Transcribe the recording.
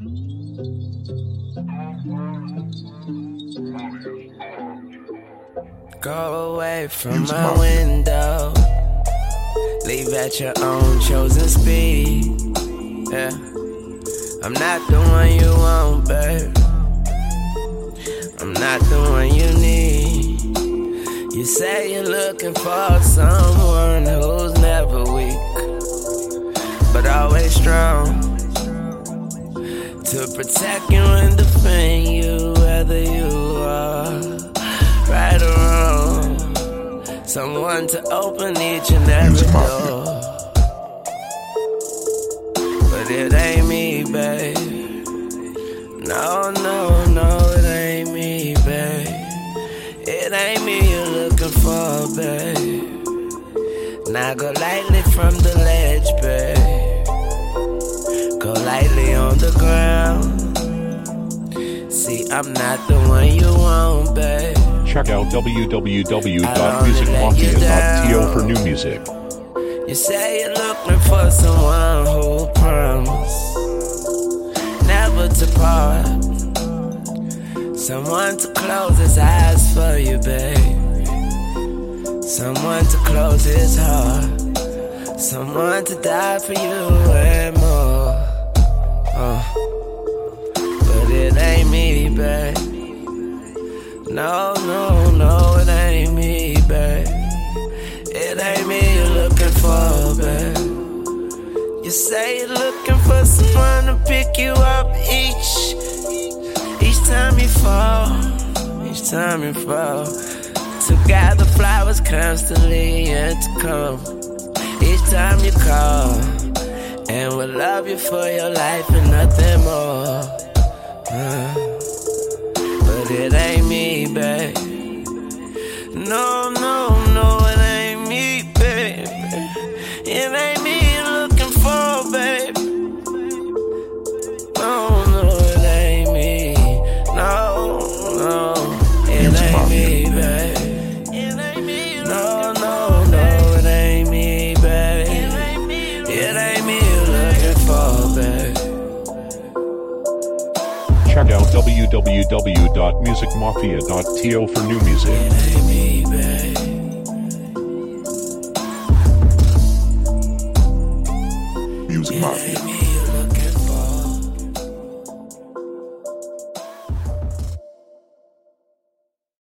Go away from my window. Leave at your own chosen speed. Yeah, I'm not the one you want, babe. I'm not the one you need. You say you're looking for someone who's never weak, but always strong, to protect you and defend you, whether you are right or wrong. Someone to open each and every door. But it ain't me, babe. No, no, no, it ain't me, babe. It ain't me you're looking for, babe. Now go lightly from the ledge, babe. Go lightly on the ground. See, I'm not the one you want, babe. Check out www.musicmafia.to for new music. You say you're looking for someone who promised never to part, someone to close his eyes for you, babe. Someone to close his heart, someone to die for you and more. But it ain't me, babe. No, no, no, it ain't me, babe. It ain't me you're looking for, babe. You say you're looking for someone to pick you up each time you fall, each time you fall. To gather flowers constantly and to come each time you call, and will love you for your life and nothing more. But it ain't me, babe. No, no, no, it ain't me, babe. It ain't me you're looking for, babe. No, no, it ain't me. No, no, it ain't me, babe. It ain't me you're looking for, no, it ain't me, babe. It ain't me you're looking for, babe. Check out www.musicmafia.to for new music. It ain't me, babe.